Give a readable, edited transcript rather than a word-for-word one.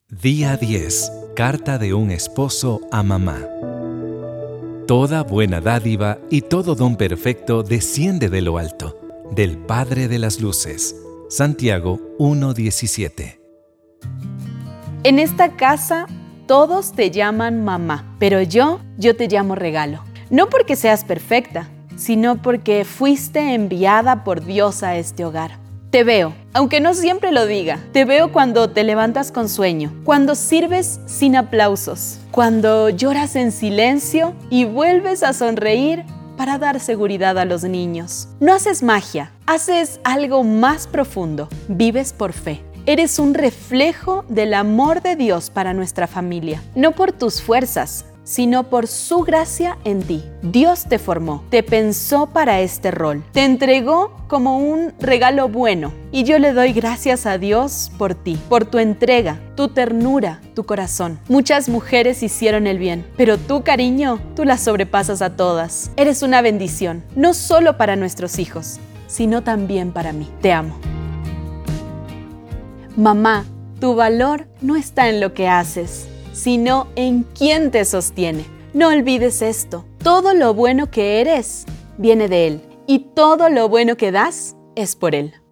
Día 10. Carta de un esposo a mamá. Toda buena dádiva y todo don perfecto desciende de lo alto, del Padre de las luces. Santiago 1:17. En esta casa todos te llaman mamá, pero yo te llamo regalo. No porque seas perfecta, sino porque fuiste enviada por Dios a este hogar. Te veo, aunque no siempre lo diga. Te veo cuando te levantas con sueño, cuando sirves sin aplausos, cuando lloras en silencio y vuelves a sonreír para dar seguridad a los niños. No haces magia, haces algo más profundo. Vives por fe. Eres un reflejo del amor de Dios para nuestra familia, no por tus fuerzas, sino por su gracia en ti. Dios te formó, te pensó para este rol, te entregó como un regalo bueno. Y yo le doy gracias a Dios por ti, por tu entrega, tu ternura, tu corazón. Muchas mujeres hicieron el bien, pero tú, cariño, tú las sobrepasas a todas. Eres una bendición, no solo para nuestros hijos, sino también para mí. Te amo. Mamá, tu valor no está en lo que haces, sino en quién te sostiene. No olvides esto. Todo lo bueno que eres viene de Él y todo lo bueno que das es por Él.